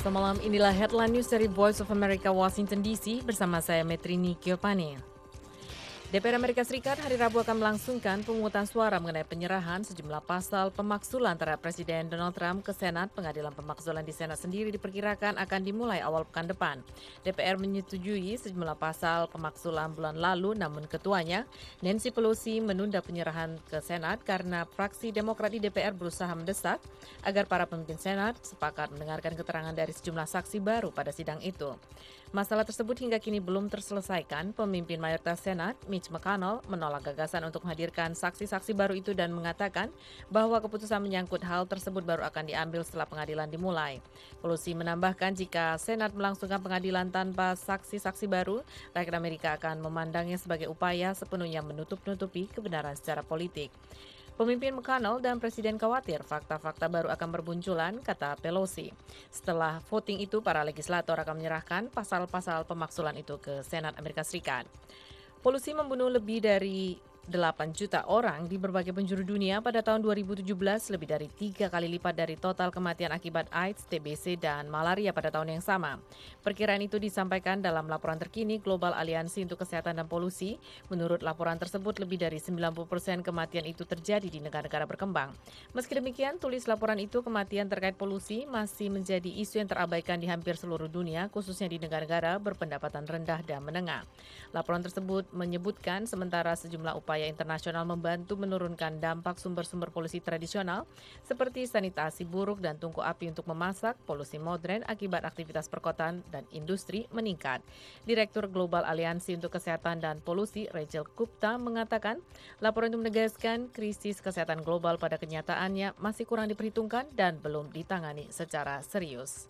Selasa malam, inilah headline news dari Voice of America Washington DC bersama saya Metrini Giovanni. DPR Amerika Serikat hari Rabu akan melangsungkan pemungutan suara mengenai penyerahan sejumlah pasal pemakzulan terhadap Presiden Donald Trump ke Senat. Pengadilan pemakzulan di Senat sendiri diperkirakan akan dimulai awal pekan depan. DPR menyetujui sejumlah pasal pemakzulan bulan lalu, namun ketuanya, Nancy Pelosi, menunda penyerahan ke Senat karena fraksi Demokrat di DPR berusaha mendesak agar para pemimpin Senat sepakat mendengarkan keterangan dari sejumlah saksi baru pada sidang itu. Masalah tersebut hingga kini belum terselesaikan. Pemimpin mayoritas Senat, Mitch McConnell, menolak gagasan untuk menghadirkan saksi-saksi baru itu dan mengatakan bahwa keputusan menyangkut hal tersebut baru akan diambil setelah pengadilan dimulai. Pelosi menambahkan jika Senat melangsungkan pengadilan tanpa saksi-saksi baru, rakyat Amerika akan memandangnya sebagai upaya sepenuhnya menutup-nutupi kebenaran secara politik. Pemimpin McConnell dan Presiden khawatir fakta-fakta baru akan bermunculan, kata Pelosi. Setelah voting itu, para legislator akan menyerahkan pasal-pasal pemakzulan itu ke Senat Amerika Serikat. Polusi membunuh lebih dari 8 juta orang di berbagai penjuru dunia pada tahun 2017, lebih dari 3 kali lipat dari total kematian akibat AIDS, TBC, dan malaria pada tahun yang sama. Perkiraan itu disampaikan dalam laporan terkini Global Aliansi untuk Kesehatan dan Polusi. Menurut laporan tersebut, lebih dari 90% kematian itu terjadi di negara-negara berkembang. Meski demikian, tulis laporan itu, kematian terkait polusi masih menjadi isu yang terabaikan di hampir seluruh dunia, khususnya di negara-negara berpendapatan rendah dan menengah. Laporan tersebut menyebutkan sementara sejumlah upaya internasional membantu menurunkan dampak sumber-sumber polusi tradisional seperti sanitasi buruk dan tungku api untuk memasak, polusi modern akibat aktivitas perkotaan dan industri meningkat. Direktur Global Aliansi untuk Kesehatan dan Polusi, Rachel Gupta, mengatakan laporan itu menegaskan krisis kesehatan global pada kenyataannya masih kurang diperhitungkan dan belum ditangani secara serius.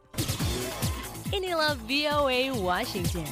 Inilah VOA Washington.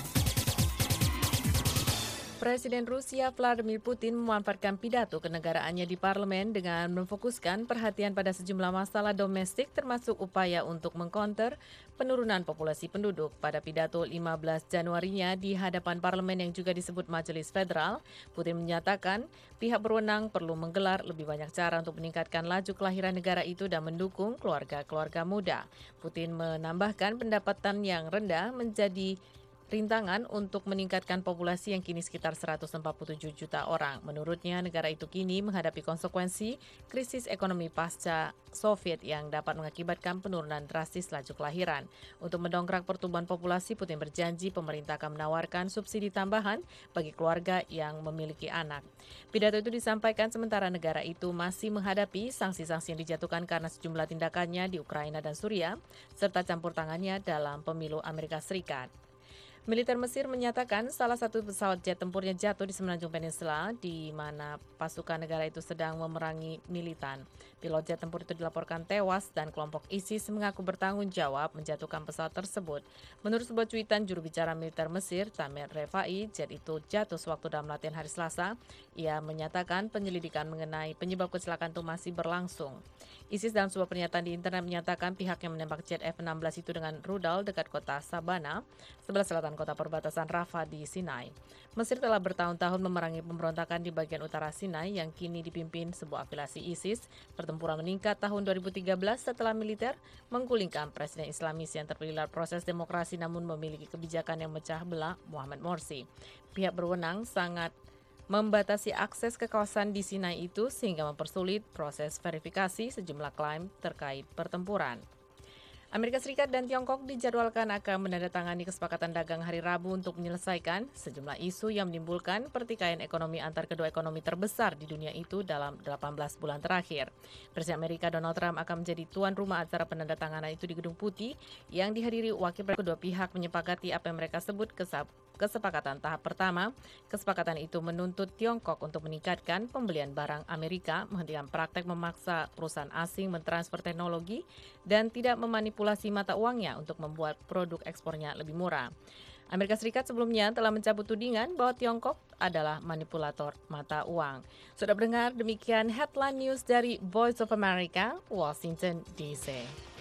Presiden Rusia Vladimir Putin memanfaatkan pidato kenegaraannya di parlemen dengan memfokuskan perhatian pada sejumlah masalah domestik termasuk upaya untuk mengkonter penurunan populasi penduduk. Pada pidato 15 Januarinya di hadapan parlemen yang juga disebut Majelis Federal, Putin menyatakan pihak berwenang perlu menggelar lebih banyak cara untuk meningkatkan laju kelahiran negara itu dan mendukung keluarga-keluarga muda. Putin menambahkan pendapatan yang rendah menjadi rintangan untuk meningkatkan populasi yang kini sekitar 147 juta orang. Menurutnya, negara itu kini menghadapi konsekuensi krisis ekonomi pasca Soviet yang dapat mengakibatkan penurunan drastis laju kelahiran. Untuk mendongkrak pertumbuhan populasi, Putin berjanji pemerintah akan menawarkan subsidi tambahan bagi keluarga yang memiliki anak. Pidato itu disampaikan sementara negara itu masih menghadapi sanksi-sanksi yang dijatuhkan karena sejumlah tindakannya di Ukraina dan Suriah, serta campur tangannya dalam pemilu Amerika Serikat. Militer Mesir menyatakan salah satu pesawat jet tempurnya jatuh di Semenanjung Peninsula, di mana pasukan negara itu sedang memerangi militan. Pilot jet tempur itu dilaporkan tewas dan kelompok ISIS mengaku bertanggung jawab menjatuhkan pesawat tersebut. Menurut sebuah cuitan juru bicara militer Mesir, Tamer Refai, jet itu jatuh sewaktu dalam latihan hari Selasa. Ia menyatakan penyelidikan mengenai penyebab kecelakaan itu masih berlangsung. ISIS dalam sebuah pernyataan di internet menyatakan pihaknya menembak jet F-16 itu dengan rudal dekat kota Sabana, sebelah selatan kota perbatasan Rafah di Sinai. Mesir telah bertahun-tahun memerangi pemberontakan di bagian utara Sinai yang kini dipimpin sebuah afiliasi ISIS. Pertempuran meningkat tahun 2013 setelah militer menggulingkan presiden Islamis yang terpilih lewat proses demokrasi namun memiliki kebijakan yang memecah belah Muhammad Morsi. Pihak berwenang sangat membatasi akses ke kawasan di Sinai itu sehingga mempersulit proses verifikasi sejumlah klaim terkait pertempuran. Amerika Serikat dan Tiongkok dijadwalkan akan menandatangani kesepakatan dagang hari Rabu untuk menyelesaikan sejumlah isu yang menimbulkan pertikaian ekonomi antar kedua ekonomi terbesar di dunia itu dalam 18 bulan terakhir. Presiden Amerika Donald Trump akan menjadi tuan rumah acara penandatanganan itu di Gedung Putih yang dihadiri wakil presiden. Kedua pihak menyepakati apa yang mereka sebut kesepakatan tahap pertama. Kesepakatan itu menuntut Tiongkok untuk meningkatkan pembelian barang Amerika, menghentikan praktek memaksa perusahaan asing mentransfer teknologi, dan tidak memanipulasi mata uangnya untuk membuat produk ekspornya lebih murah. Amerika Serikat sebelumnya telah mencabut tudingan bahwa Tiongkok adalah manipulator mata uang. Sudah mendengar, demikian headline news dari Voice of America, Washington DC.